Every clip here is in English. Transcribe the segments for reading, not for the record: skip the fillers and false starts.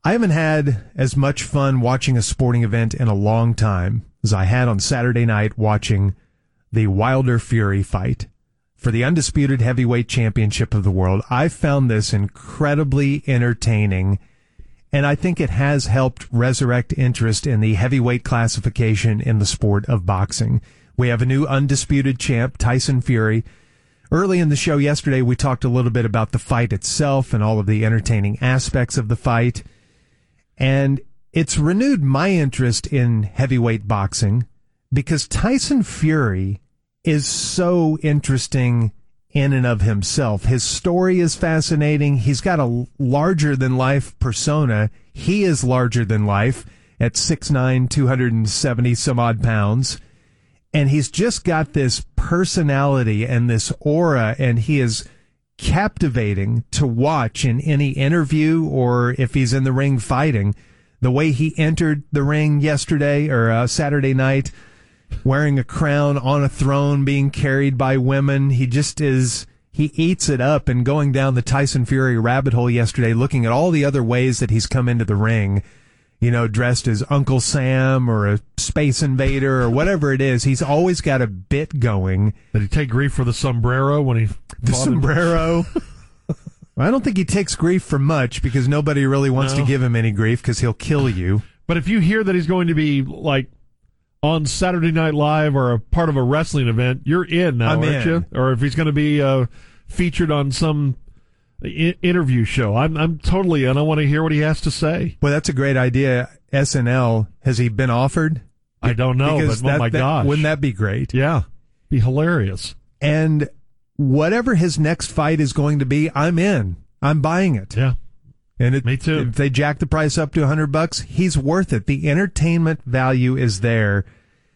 I haven't had as much fun watching a sporting event in a long time as I had on Saturday night watching the Wilder-Fury fight for the undisputed heavyweight championship of the world. I found this incredibly entertaining, and I think it has helped resurrect interest in the heavyweight classification in the sport of boxing. We have a new undisputed champ, Tyson Fury. Early in the show yesterday, we talked a little bit about the fight itself and all of the entertaining aspects of the fight. And it's renewed my interest in heavyweight boxing because Tyson Fury is so interesting in and of himself. His story is fascinating. He's got a larger-than-life persona. He is larger than life at 6'9", 270 some odd pounds. And he's just got this personality and this aura, and he is captivating to watch in any interview or if he's in the ring fighting. The way he entered the ring yesterday or Saturday night, wearing a crown on a throne, being carried by women, he eats it up. And going down the Tyson Fury rabbit hole yesterday, looking at all the other ways that he's come into the ring, dressed as Uncle Sam or a space invader or whatever it is. He's always got a bit going. Did he take grief for the sombrero when he The sombrero. I don't think he takes grief for much because nobody really wants to give him any grief because he'll kill you. But if you hear that he's going to be like on Saturday Night Live or a part of a wrestling event, you're in now, aren't you? Or if he's going to be featured on some interview show, I'm totally in. I want to hear what he has to say. Well, that's a great idea. SNL, has he been offered? I don't know, because but my gosh. Wouldn't that be great? Yeah, be hilarious. And whatever his next fight is going to be, I'm in. I'm buying it. Yeah. And me too. If they jack the price up to $100, he's worth it. The entertainment value is there.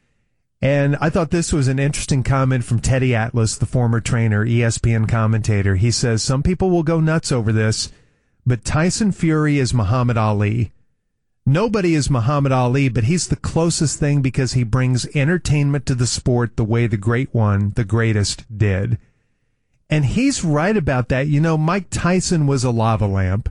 And I thought this was an interesting comment from Teddy Atlas, the former trainer, ESPN commentator. He says, some people will go nuts over this, but Tyson Fury is Muhammad Ali. Nobody is Muhammad Ali, but he's the closest thing because he brings entertainment to the sport the way the great one, the greatest, did. And he's right about that. Mike Tyson was a lava lamp.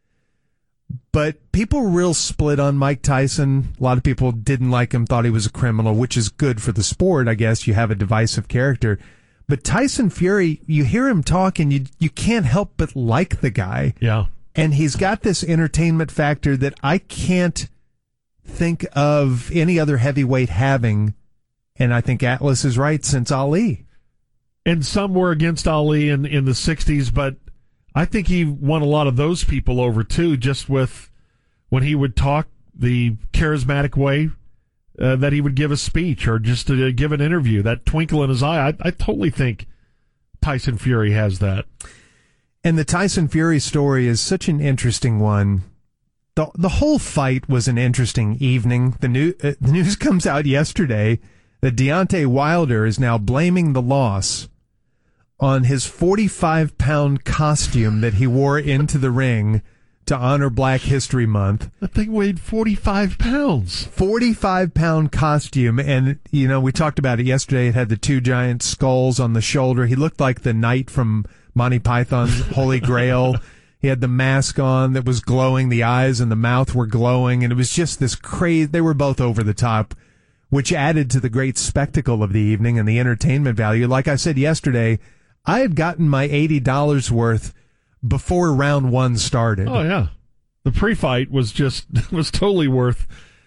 But people were real split on Mike Tyson. A lot of people didn't like him, thought he was a criminal, which is good for the sport. I guess you have a divisive character. But Tyson Fury, you hear him talk and you can't help but like the guy. Yeah. And he's got this entertainment factor that I can't think of any other heavyweight having. And I think Atlas is right, since Ali. And some were against Ali in the 60s, but I think he won a lot of those people over, too, just with when he would talk the charismatic way that he would give a speech or just to give an interview. That twinkle in his eye, I totally think Tyson Fury has that. And the Tyson Fury story is such an interesting one. The whole fight was an interesting evening. The news comes out yesterday that Deontay Wilder is now blaming the loss on his 45-pound costume that he wore into the ring to honor Black History Month. That thing weighed 45 pounds. 45-pound costume. And, we talked about it yesterday. It had the two giant skulls on the shoulder. He looked like the knight from Monty Python's Holy Grail. He had the mask on that was glowing. The eyes and the mouth were glowing. And it was just this crazy. They were both over the top, which added to the great spectacle of the evening and the entertainment value. Like I said yesterday, I had gotten my $80 worth before round one started. Oh, yeah. The pre-fight was totally worth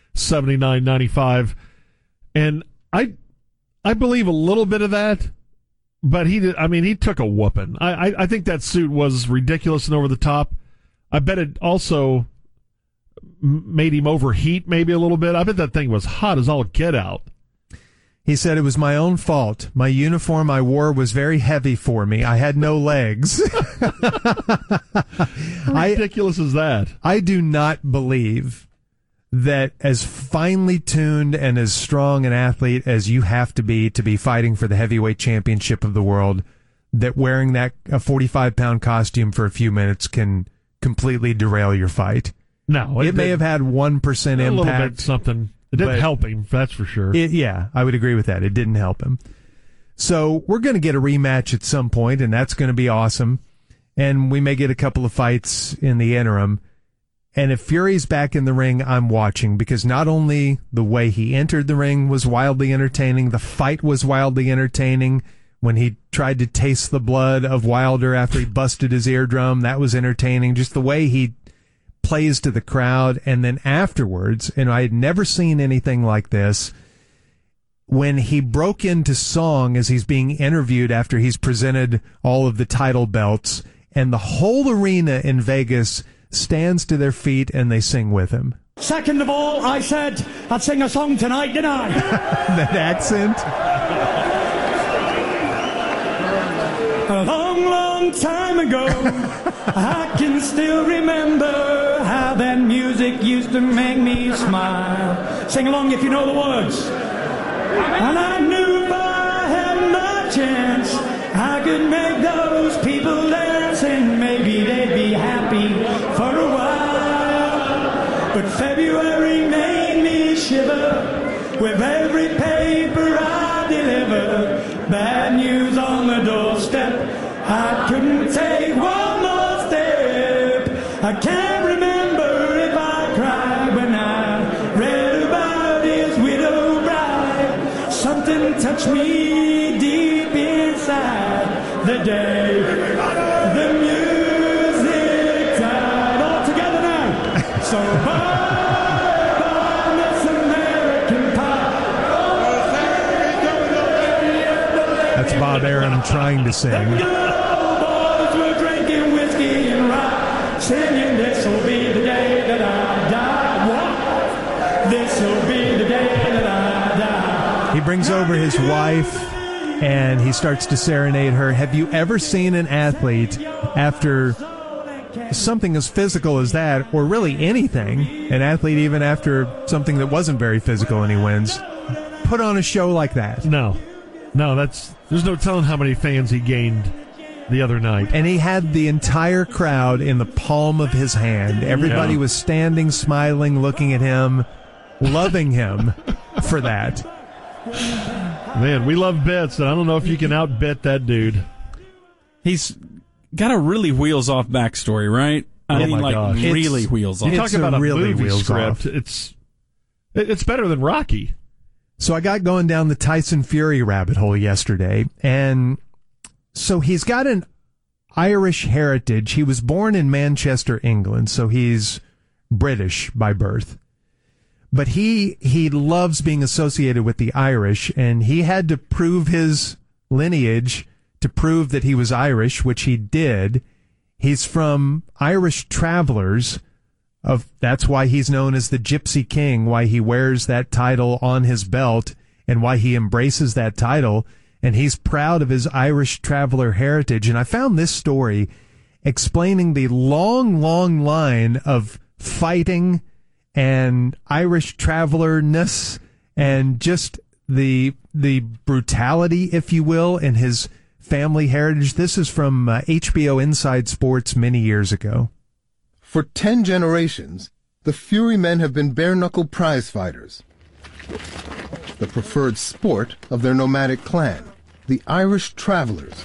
$79.95. And I believe a little bit of that, but he took a whooping. I think that suit was ridiculous and over the top. I bet it also made him overheat maybe a little bit. I bet that thing was hot as all get out. He said, it was my own fault. My uniform I wore was very heavy for me. I had no legs. How ridiculous is that? I do not believe that as finely tuned and as strong an athlete as you have to be fighting for the heavyweight championship of the world, that wearing a 45-pound costume for a few minutes can completely derail your fight. No. It may have had 1% impact. A little bit something. It didn't help him, that's for sure. Yeah, I would agree with that. It didn't help him. So we're going to get a rematch at some point, and that's going to be awesome. And we may get a couple of fights in the interim. And if Fury's back in the ring, I'm watching, because not only the way he entered the ring was wildly entertaining, the fight was wildly entertaining. When he tried to taste the blood of Wilder after he busted his eardrum, that was entertaining. Just the way he plays to the crowd. And then afterwards, and I had never seen anything like this, when he broke into song as he's being interviewed after he's presented all of the title belts, and the whole arena in Vegas stands to their feet and they sing with him. Second of all, I said I'd sing a song tonight, didn't I? That accent. A long, long time ago, I can still remember how that music used to make me smile. Sing along if you know the words. And I knew if I had my chance, I could make those people dance, and maybe they'd be happy for a while. But February made me shiver with every paper I deliver. Bad news on the doorstep, I couldn't take one more step. I can't remember if I cried when I read about his widow bride. Something touched me deep inside the day the music died. All together now. So bye, bye, Miss American Pie. That's Bob Aaron trying to sing. The good old boys were drinking whiskey and rye, singing, this'll be the day that I die. What? This'll be the day that I die. He brings over his wife and he starts to serenade her. Have you ever seen an athlete, after something as physical as that, or really anything, an athlete even after something that wasn't very physical and he wins, put on a show like that? No, there's no telling how many fans he gained the other night. And he had the entire crowd in the palm of his hand. Everybody was standing, smiling, looking at him, loving him for that. Man, we love bits, and I don't know if you can outbit that dude. He's got a really wheels-off backstory, right? I mean, like, gosh. really wheels-off. You talk about a really movie wheels script. off. It's better than Rocky. So I got going down the Tyson Fury rabbit hole yesterday, and so he's got an Irish heritage. He was born in Manchester, England, so he's British by birth. But he loves being associated with the Irish, and he had to prove his lineage to prove that he was Irish, which he did. He's from Irish Travelers. That's why he's known as the Gypsy King, why he wears that title on his belt, and why he embraces that title. And he's proud of his Irish Traveler heritage. And I found this story explaining the long, long line of fighting and Irish traveler-ness and just the brutality, if you will, in his family heritage. This is from HBO Inside Sports many years ago. For 10 generations, the Fury men have been bare-knuckle prize fighters, the preferred sport of their nomadic clan, the Irish Travelers,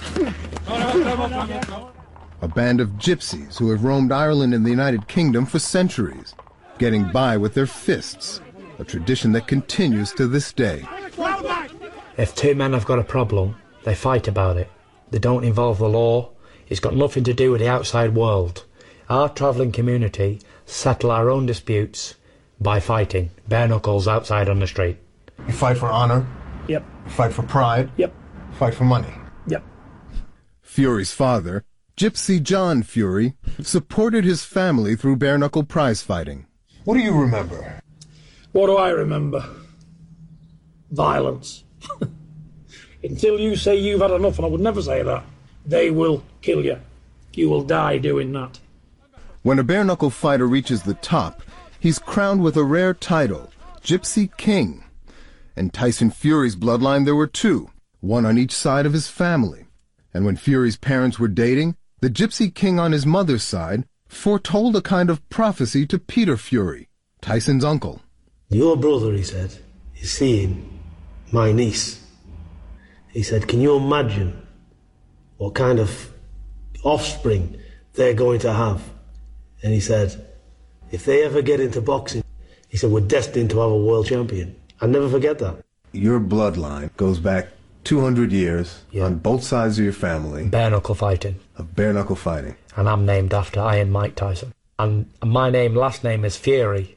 a band of gypsies who have roamed Ireland and the United Kingdom for centuries, getting by with their fists, a tradition that continues to this day. If two men have got a problem, they fight about it. They don't involve the law. It's got nothing to do with the outside world. Our travelling community settle our own disputes by fighting, bare knuckles outside on the street. You fight for honor. Yep. You fight for pride. Yep. Fight for money. Yep. Fury's father, Gypsy John Fury, supported his family through bare-knuckle prize fighting. What do you remember? What do I remember? Violence. Until you say you've had enough, and I would never say that, they will kill you. You will die doing that. When a bare-knuckle fighter reaches the top, he's crowned with a rare title, Gypsy King. In Tyson Fury's bloodline, there were two, one on each side of his family. And when Fury's parents were dating, the Gypsy King on his mother's side foretold a kind of prophecy to Peter Fury, Tyson's uncle. Your brother, he said, is seeing my niece. He said, can you imagine what kind of offspring they're going to have? And he said, if they ever get into boxing, he said, we're destined to have a world champion. I'll never forget that. Your bloodline goes back 200 years on both sides of your family. Bare knuckle fighting. Of bare knuckle fighting. And I'm named after Iron Mike Tyson. And my last name is Fury.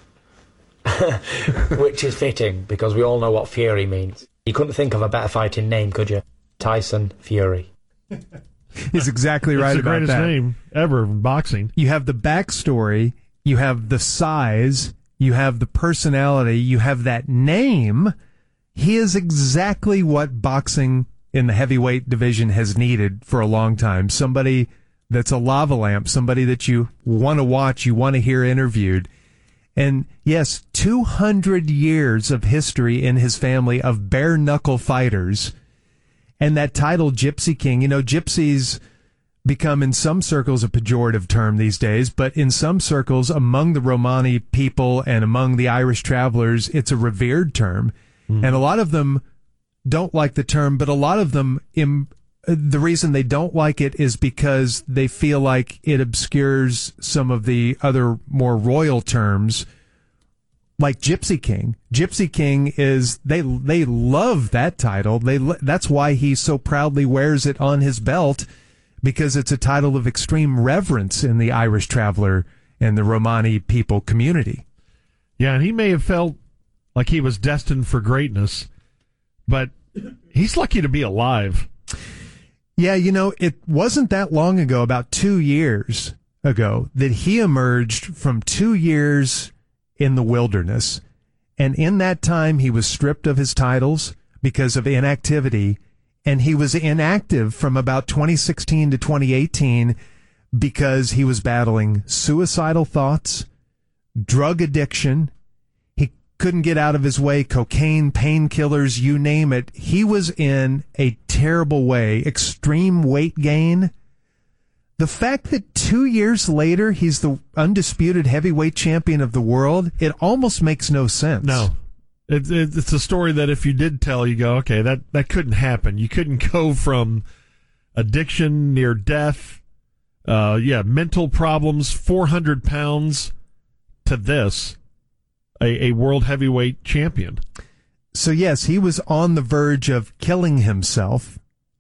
Which is fitting, because we all know what Fury means. You couldn't think of a better fighting name, could you? Tyson Fury. He's exactly right it's the about greatest that. name ever in boxing. You have the backstory, you have the size, you have the personality, you have that name. He is exactly what boxing in the heavyweight division has needed for a long time. Somebody that's a lava lamp, somebody that you want to watch, you want to hear interviewed. And yes, 200 years of history in his family of bare knuckle fighters. And that title, Gypsy King, gypsies become in some circles a pejorative term these days, but in some circles among the Romani people and among the Irish travelers, it's a revered term. And a lot of them don't like the term, but a lot of them, the reason they don't like it is because they feel like it obscures some of the other more royal terms, like Gypsy King. Gypsy King is, they love that title. That's why he so proudly wears it on his belt, because it's a title of extreme reverence in the Irish traveler and the Romani people community. Yeah, and he may have felt like he was destined for greatness, but he's lucky to be alive. Yeah, it wasn't that long ago, about 2 years ago, that he emerged from 2 years in the wilderness. And in that time, he was stripped of his titles because of inactivity. And he was inactive from about 2016 to 2018 because he was battling suicidal thoughts, drug addiction. He couldn't get out of his way, cocaine, painkillers, you name it. He was in a terrible way, extreme weight gain. The fact that 2 years later he's the undisputed heavyweight champion of the world, it almost makes no sense. No. It's a story that if you did tell, you go, okay, that couldn't happen. You couldn't go from addiction, near death, mental problems, 400 pounds, to this, a world heavyweight champion. So yes, he was on the verge of killing himself,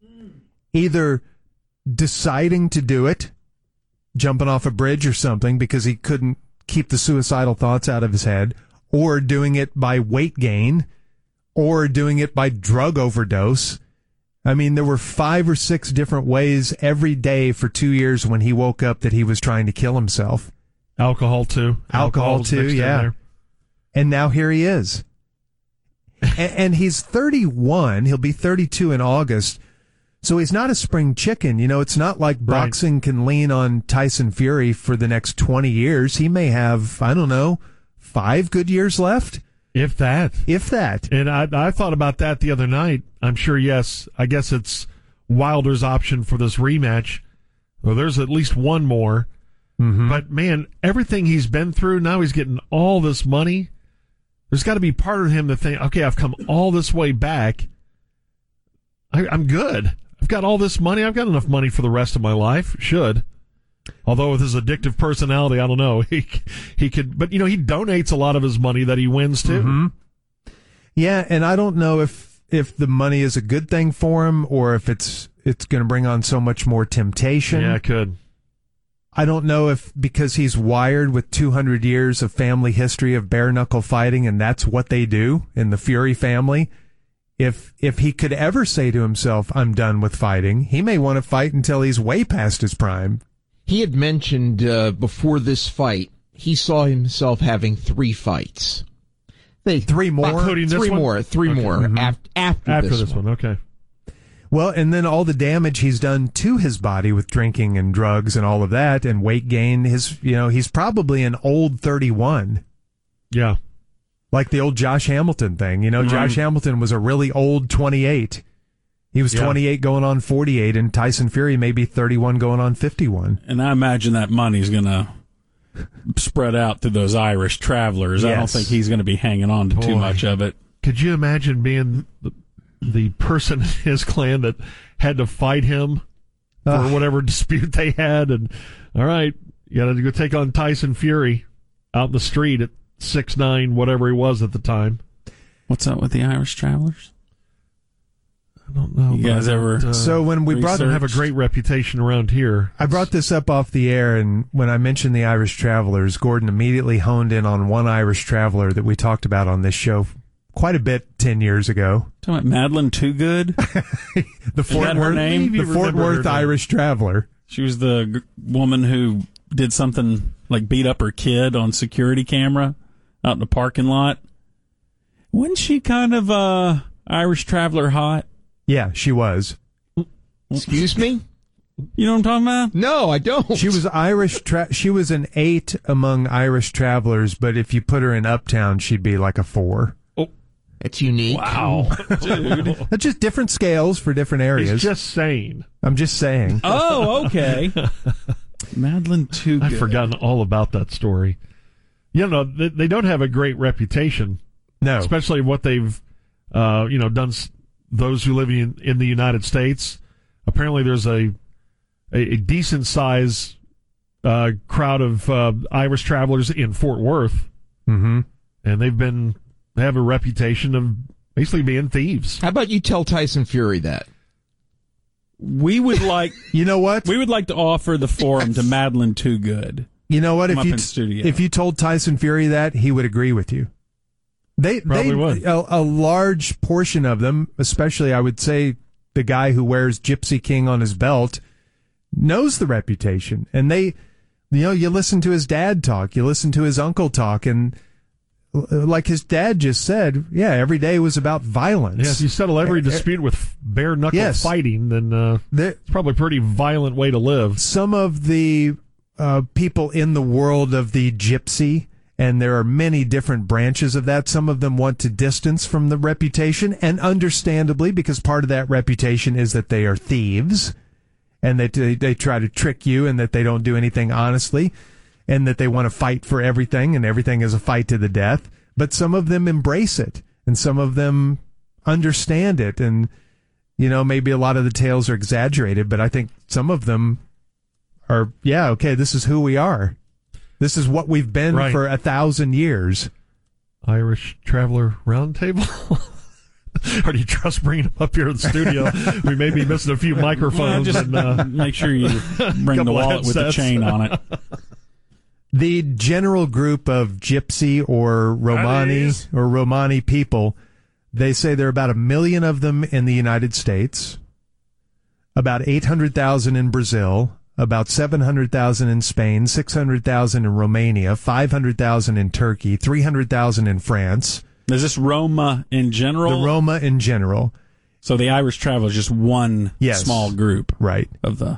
either deciding to do it, jumping off a bridge or something because he couldn't keep the suicidal thoughts out of his head, or doing it by weight gain, or doing it by drug overdose. I mean, there were 5 or 6 different ways every day for 2 years when he woke up that he was trying to kill himself. Alcohol too, yeah. And now here he is. and he's 31. He'll be 32 in August. So he's not a spring chicken. It's not like boxing can lean on Tyson Fury for the next 20 years. He may have, 5 good years left. If that. And I thought about that the other night. I'm sure, yes, I guess it's Wilder's option for this rematch. Well, there's at least one more. Mm-hmm. But, man, everything he's been through, now he's getting all this money. There's got to be part of him that think, okay, I've come all this way back. I'm good. I've got all this money. I've got enough money for the rest of my life. Should. Although with his addictive personality, I don't know. He could, but he donates a lot of his money that he wins too. Mm-hmm. Yeah, and I don't know if the money is a good thing for him or if it's going to bring on so much more temptation. Yeah, it could. I don't know if because he's wired with 200 years of family history of bare knuckle fighting and that's what they do in the Fury family. If he could ever say to himself, I'm done with fighting, he may want to fight until he's way past his prime. He had mentioned before this fight, he saw himself having 3 fights. 3 more? Including this one? Three more Mm-hmm. after this one. Okay. Well, and then all the damage he's done to his body with drinking and drugs and all of that and weight gain, he's probably an old 31. Yeah. Like the old Josh Hamilton thing. Josh Hamilton was a really old 28. He was 28 going on 48, and Tyson Fury may be 31 going on 51. And I imagine that money's going to spread out to those Irish travelers. Yes. I don't think he's going to be hanging on to too much of it. Could you imagine being the person in his clan that had to fight him for whatever dispute they had? And, all right, you got to go take on Tyson Fury. out in the street at 6'9", whatever he was at the time. What's up with the Irish Travelers? I don't know. You guys ever? So when we brought don't have a great reputation around here. I brought this up off the air, and when I mentioned the Irish Travelers, Gordon immediately honed in on one Irish traveler that we talked about on this show quite a bit 10 years ago. Talking about Madeline Toogood? The Fort Worth name? The Fort Worth Irish Traveler. She was the woman who did something like beat up her kid on security camera out in the parking lot. Wasn't she kind of Irish Traveler hot? Yeah, she was. Excuse me? You know what I'm talking about? No, I don't. She was Irish. She was an 8 among Irish travelers, but if you put her in Uptown, she'd be like a 4. It's unique. Wow, dude. That's just different scales for different areas. He's just saying. I'm just saying. Oh, okay. Madeline Toogood. I've forgotten all about that story. You know, they don't have a great reputation. No. Especially what they've, done. Those who live in the United States. Apparently there's a decent size crowd of Irish travelers in Fort Worth. Mm-hmm. And they have a reputation of basically being thieves. How about you tell Tyson Fury that? We would like, you know what? We would like to offer the forum to Madeline Toogood. You know what? If you told Tyson Fury that, he would agree with you. They would. A large portion of them, especially I would say the guy who wears Gypsy King on his belt, knows the reputation. And you listen to his dad talk, you listen to his uncle talk, and like his dad just said, yeah, every day was about violence. Yeah, if you settle every dispute with bare knuckle fighting, then it's probably a pretty violent way to live. Some of the people in the world of the gypsy, and there are many different branches of that. Some of them want to distance from the reputation, and understandably, because part of that reputation is that they are thieves, and that they try to trick you, and that they don't do anything honestly, and that they want to fight for everything, and everything is a fight to the death. But some of them embrace it, and some of them understand it, and, maybe a lot of the tales are exaggerated, but I think some of them are, yeah, okay, this is who we are. This is what we've been for 1,000 years. Irish Traveler Roundtable? Or do you trust bringing them up here in the studio? We may be missing a few microphones. Just make sure you bring the wallet with the chain on it. The general group of Gypsy or Romani people, they say there are about 1 million of them in the United States, about 800,000 in Brazil, about 700,000 in Spain, 600,000 in Romania, 500,000 in Turkey, 300,000 in France. Is this Roma in general? The Roma in general. So the Irish Traveler is just one small group, right? Of the.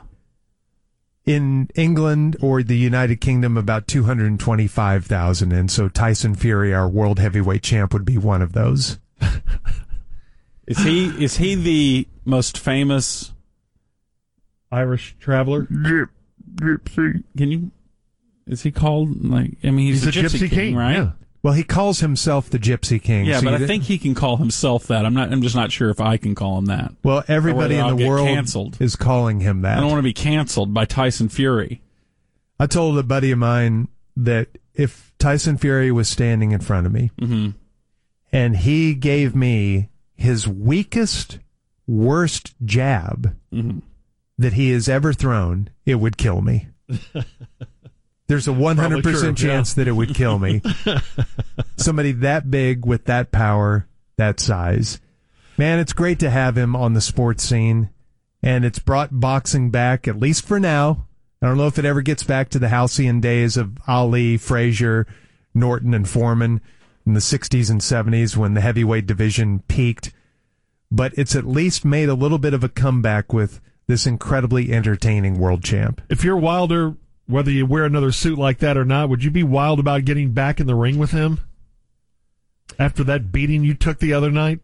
In England or the United Kingdom, about 225,000, and so Tyson Fury, our world heavyweight champ, would be one of those. Is he the most famous Irish Traveler? Gypsy. Is he called he's a Gypsy King, right? Yeah. Well, he calls himself the Gypsy King. Yeah, but I think he can call himself that. I'm just not sure if I can call him that. Well, everybody in the world is calling him that. I don't want to be canceled by Tyson Fury. I told a buddy of mine that if Tyson Fury was standing in front of me and he gave me his weakest, worst jab that he has ever thrown, it would kill me. There's a 100% chance that it would kill me. Somebody that big with that power, that size. Man, it's great to have him on the sports scene, and it's brought boxing back, at least for now. I don't know if it ever gets back to the halcyon days of Ali, Frazier, Norton, and Foreman in the 60s and 70s when the heavyweight division peaked. But it's at least made a little bit of a comeback with this incredibly entertaining world champ. If you're Wilder, whether you wear another suit like that or not, would you be wild about getting back in the ring with him after that beating you took the other night?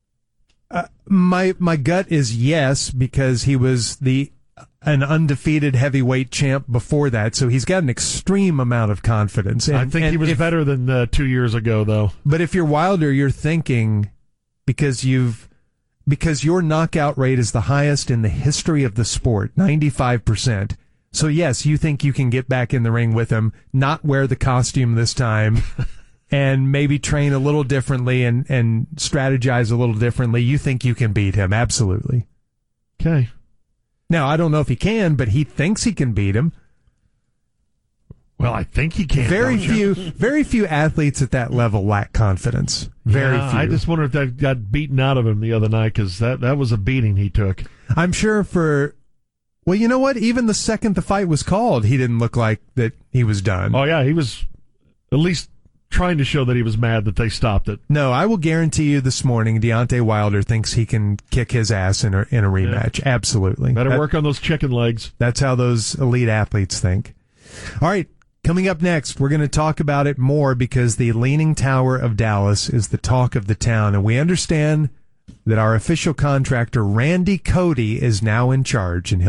My gut is yes, because he was an undefeated heavyweight champ before that, so he's got an extreme amount of confidence. I think he was better than 2 years ago, though. But if you're Wilder, you're thinking because your knockout rate is the highest in the history of the sport, 95%. So yes, you think you can get back in the ring with him, not wear the costume this time, and maybe train a little differently and strategize a little differently. You think you can beat him. Absolutely. Okay. Now, I don't know if he can, but he thinks he can beat him. Well, I think he can. Very few athletes at that level lack confidence. Very few. I just wonder if that got beaten out of him the other night, because that was a beating he took. I'm sure well, you know what? Even the second the fight was called, he didn't look like that he was done. Oh, yeah, he was at least trying to show that he was mad that they stopped it. No, I will guarantee you this morning, Deontay Wilder thinks he can kick his ass in a rematch. Yeah. Absolutely. Better work on those chicken legs. That's how those elite athletes think. All right, coming up next, we're going to talk about it more because the Leaning Tower of Dallas is the talk of the town, and we understand that our official contractor, Randy Cody, is now in charge, and